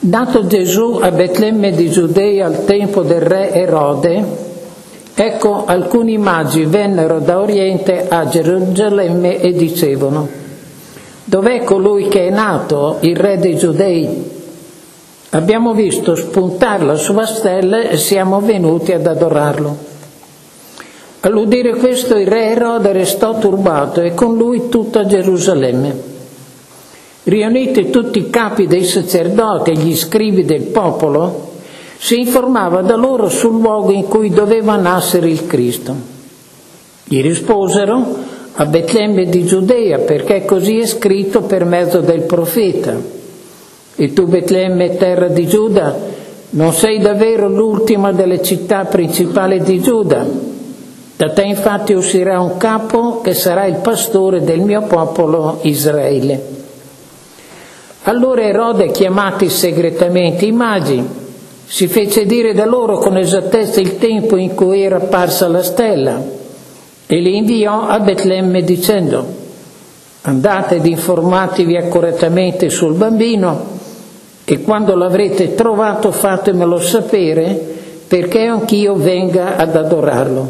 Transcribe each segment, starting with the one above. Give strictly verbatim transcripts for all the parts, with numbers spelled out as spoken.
Nato Gesù a Betlemme di Giudea al tempo del re Erode, ecco alcuni magi vennero da Oriente a Gerusalemme e dicevano: dov'è colui che è nato, il re dei Giudei? Abbiamo visto spuntare la sua stella e siamo venuti ad adorarlo. All'udire questo il re Erode restò turbato e con lui tutta Gerusalemme. Riuniti tutti i capi dei sacerdoti e gli scribi del popolo, si informava da loro sul luogo in cui doveva nascere il Cristo. Gli risposero: a Betlemme di Giudea, perché così è scritto per mezzo del profeta. E tu, Betlemme, terra di Giuda, non sei davvero l'ultima delle città principali di Giuda. Da te infatti uscirà un capo che sarà il pastore del mio popolo Israele. Allora Erode, chiamati segretamente i magi, si fece dire da loro con esattezza il tempo in cui era apparsa la stella e li inviò a Betlemme dicendo: andate ed informatevi accuratamente sul bambino e quando l'avrete trovato fatemelo sapere, perché anch'io venga ad adorarlo.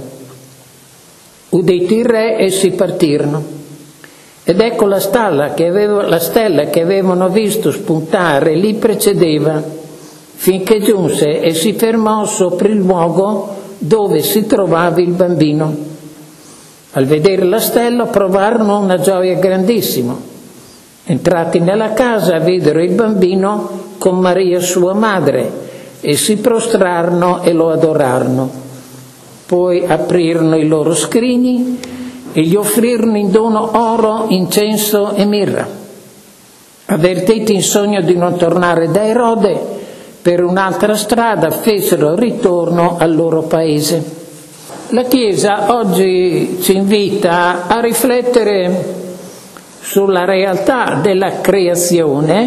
Udito il re, essi partirono. Ed ecco la stella, che avevo, la stella che avevano visto spuntare li precedeva, finché giunse e si fermò sopra il luogo dove si trovava il bambino. Al vedere la stella provarono una gioia grandissima. Entrati nella casa videro il bambino con Maria sua madre e si prostrarono e lo adorarono. Poi aprirono i loro scrigni e gli offrirono in dono oro, incenso e mirra. Avvertiti in sogno di non tornare da Erode, per un'altra strada fecero ritorno al loro paese. La Chiesa oggi ci invita a riflettere sulla realtà della creazione,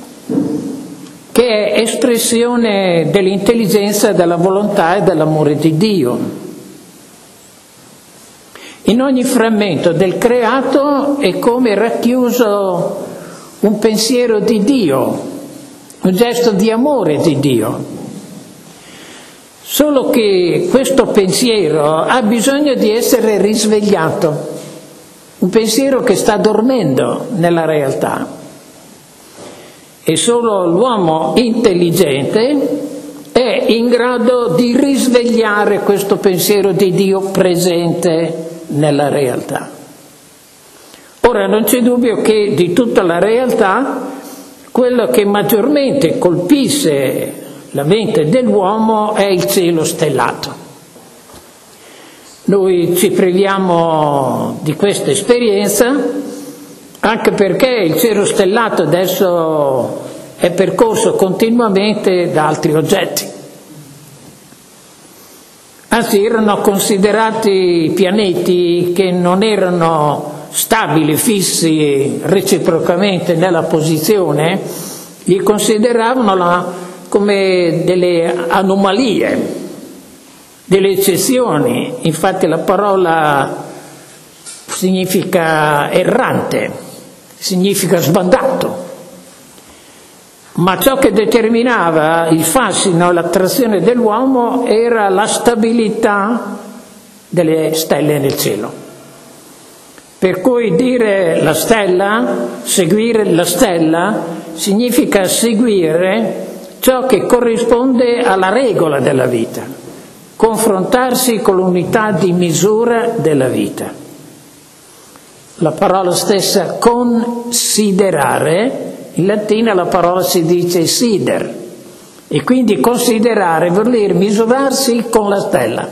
che è espressione dell'intelligenza, della volontà e dell'amore di Dio. In ogni frammento del creato è come racchiuso un pensiero di Dio, un gesto di amore di Dio. Solo che questo pensiero ha bisogno di essere risvegliato, un pensiero che sta dormendo nella realtà. E solo l'uomo intelligente è in grado di risvegliare questo pensiero di Dio presente nella realtà. Ora non c'è dubbio che di tutta la realtà quello che maggiormente colpisce la mente dell'uomo è il cielo stellato. Noi ci priviamo di questa esperienza anche perché il cielo stellato adesso è percorso continuamente da altri oggetti. Anzi, erano considerati pianeti che non erano stabili, fissi reciprocamente nella posizione, li consideravano la, come delle anomalie, delle eccezioni. Infatti la parola significa errante, significa sbandato. Ma ciò che determinava il fascino e l'attrazione dell'uomo era la stabilità delle stelle nel cielo. Per cui dire la stella, seguire la stella, significa seguire ciò che corrisponde alla regola della vita, confrontarsi con l'unità di misura della vita. La parola stessa considerare, in latino la parola si dice sider, e quindi considerare vuol dire misurarsi con la stella.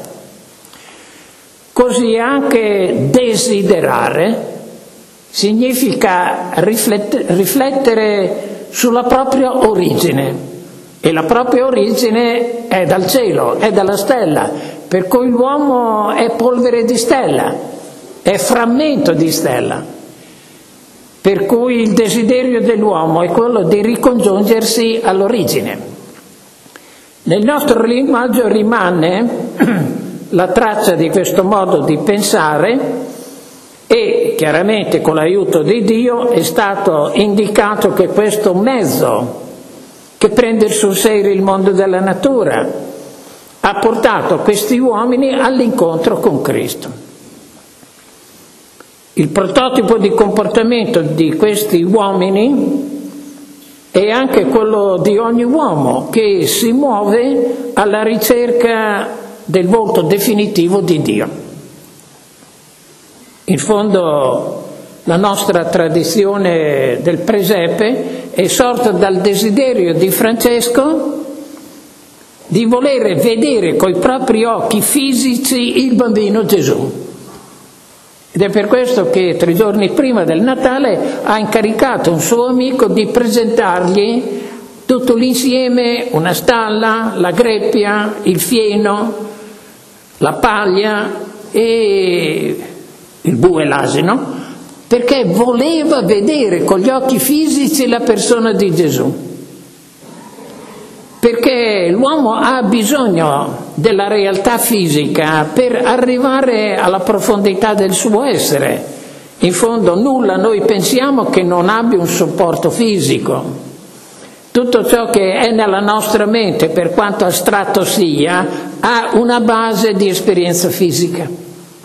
Così anche desiderare significa riflettere sulla propria origine, e la propria origine è dal cielo, è dalla stella, per cui l'uomo è polvere di stella, è frammento di stella. Per cui il desiderio dell'uomo è quello di ricongiungersi all'origine. Nel nostro linguaggio rimane la traccia di questo modo di pensare e chiaramente con l'aiuto di Dio è stato indicato che questo mezzo che prende sul serio il mondo della natura, ha portato questi uomini all'incontro con Cristo. Il prototipo di comportamento di questi uomini è anche quello di ogni uomo che si muove alla ricerca del volto definitivo di Dio. In fondo la nostra tradizione del presepe è sorta dal desiderio di Francesco di volere vedere coi propri occhi fisici il bambino Gesù. Ed è per questo che tre giorni prima del Natale ha incaricato un suo amico di presentargli tutto l'insieme, una stalla, la greppia, il fieno, la paglia e il bue e l'asino, perché voleva vedere con gli occhi fisici la persona di Gesù. Perché l'uomo ha bisogno della realtà fisica per arrivare alla profondità del suo essere. In fondo nulla noi pensiamo che non abbia un supporto fisico. Tutto ciò che è nella nostra mente, per quanto astratto sia, ha una base di esperienza fisica.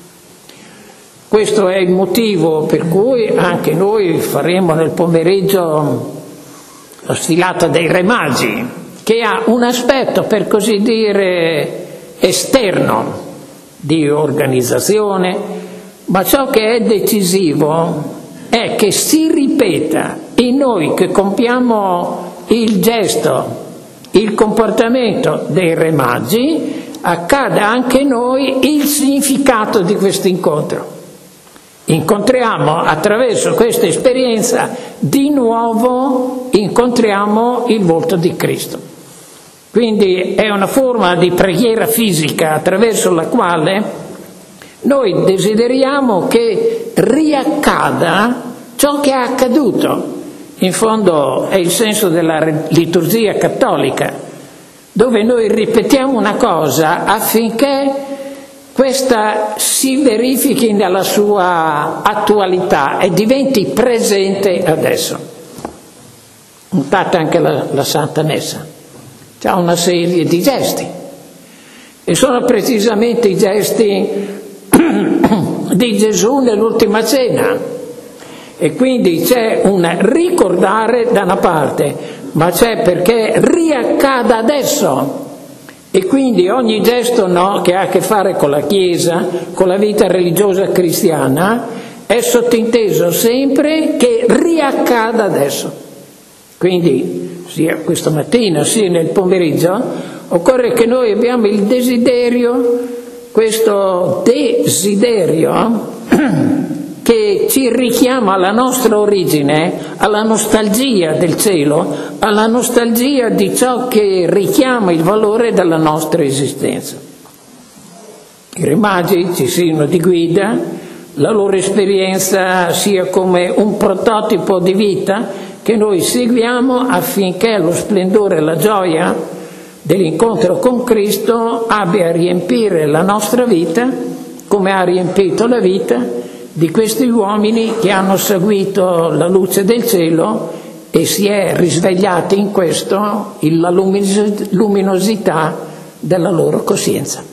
Questo è il motivo per cui anche noi faremo nel pomeriggio la sfilata dei Re Magi, che ha un aspetto, per così dire, esterno di organizzazione, ma ciò che è decisivo è che si ripeta in noi che compiamo il gesto, il comportamento dei Re Magi, accada anche in noi il significato di questo incontro. Incontriamo attraverso questa esperienza di nuovo incontriamo il volto di Cristo. Quindi è una forma di preghiera fisica attraverso la quale noi desideriamo che riaccada ciò che è accaduto. In fondo è il senso della liturgia cattolica, dove noi ripetiamo una cosa affinché questa si verifichi nella sua attualità e diventi presente adesso. Notate anche la, la Santa Messa, c'ha una serie di gesti e sono precisamente i gesti di Gesù nell'ultima cena, e quindi c'è un ricordare da una parte, ma c'è perché riaccada adesso. E quindi ogni gesto no, che ha a che fare con la Chiesa, con la vita religiosa cristiana, è sottinteso sempre che riaccada adesso. Quindi, sia questa mattina sia nel pomeriggio, occorre che noi abbiamo il desiderio, questo desiderio, che ci richiama alla nostra origine, alla nostalgia del cielo, alla nostalgia di ciò che richiama il valore della nostra esistenza. I Re Magi ci siano di guida, la loro esperienza sia come un prototipo di vita che noi seguiamo affinché lo splendore e la gioia dell'incontro con Cristo abbia a riempire la nostra vita come ha riempito la vita di questi uomini che hanno seguito la luce del cielo e si è risvegliata in questo la luminosità della loro coscienza.